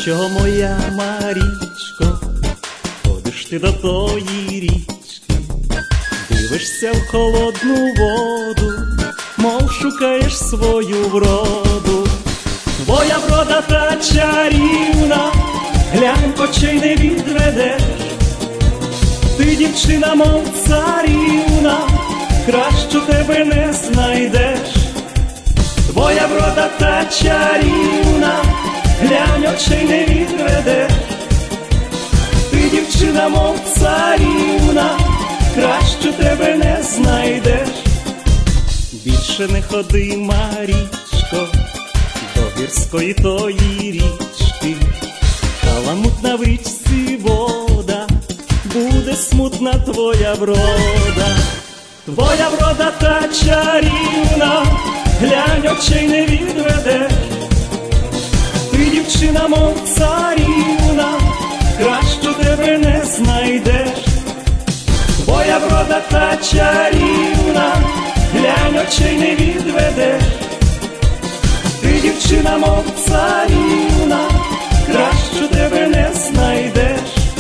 Чого, моя Марічко, ходиш ти до тої річки, дивишся в холодну воду, мов шукаєш свою вроду. Твоя врода та чарівна, глянь, очей не відведеш. Ти, дівчина, мов царівна, кращу тебе не знайдеш. Твоя врода та чарівна, глянь, очей не відведеш. Ти, дівчина, мов царівна, кращу тебе не знайдеш. Більше не ходи, Марічко, до гірської тої річки, каламутна в річці вода, буде смутна твоя врода. Твоя врода та чарівна, глянь, очей не відведеш. Ти, дівчина, мов царівна, кращу тебе не знайдеш. Твоя врода та чарівна, глянь, очей не відведеш. Ти, дівчина, мов царівна, кращу тебе не знайдеш.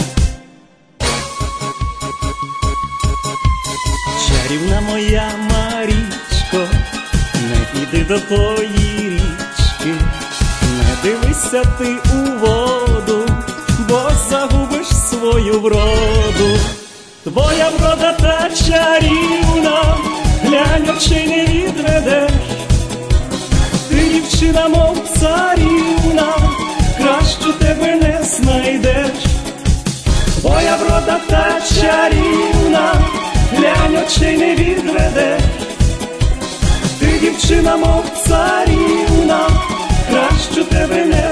Чарівна моя Марічко, не піди до тої річки, не дивися ти у воду, бо загубиш свою вроду. Твоя врода та чарівна, глянь, очей не відведеш. Ти, дівчина, мов царівна, кращу тебе не знайдеш. Твоя врода та чарівна, глянь, очей не відведеш. Ти, дівчина, мов царівна, кращу тебе не